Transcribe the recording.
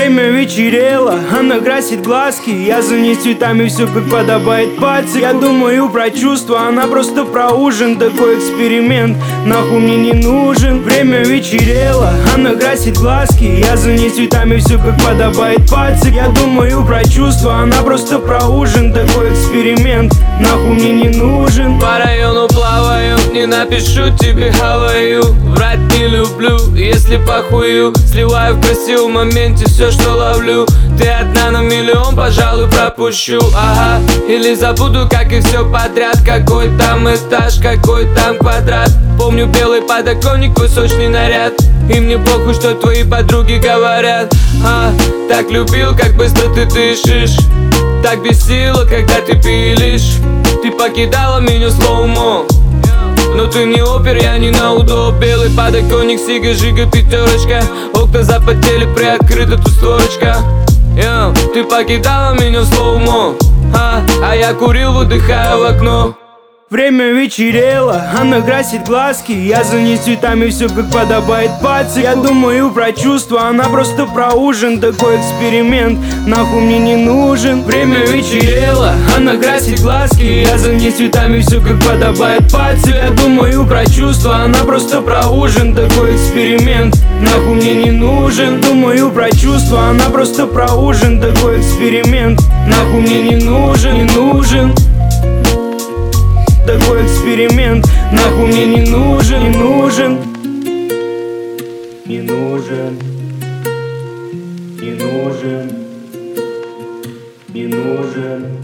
Время вечерело, она красит глазки. Я за ней цветами, все как подобает пальцы. Я думаю про чувства, она просто про ужин. Такой эксперимент, нахуй мне не нужен. Время вечерело, она красит глазки. Я за ней цветами, все как подобает пальцы. Я думаю про чувства, она просто про ужин. Такой эксперимент, нахуй мне не нужен. По району плаваю, не напишу тебе хаваю. Врать не люблю, если похую. Сливаю в красивом моменте все, что ловлю. Ты одна на миллион, пожалуй, пропущу. Ага, или забуду, как и все подряд. Какой там этаж, какой там квадрат. Помню белый подоконник, высочный наряд. И мне похуй, что твои подруги говорят. Так любил, как быстро ты дышишь. Так бесило, когда ты пилишь. Ты покидала меня слоумо. Но ты не опер, я не на удоб. Белый подоконник, сига, жига, пятерочка. Окна запотели, приоткрыта тут створочка. Ты покидала меня в слоумо, а я курил, выдыхая в окно. Время вечерело, она красит глазки. Я за ней цветами, все как подобает пальцы. Я думаю про чувства, она просто про ужин. Такой эксперимент, нахуй мне не нужен. Время вечерело, она красит глазки. Я за ней цветами, все как подобает пальцы. Я думаю про чувства, она просто про ужин. Такой эксперимент, нахуй мне не нужен. Думаю про чувства, она просто про ужин. Такой эксперимент, нахуй мне не нужен, не нужен. Такой эксперимент, нахуй мне не нужен, не нужен. Не нужен. Не нужен. Не нужен.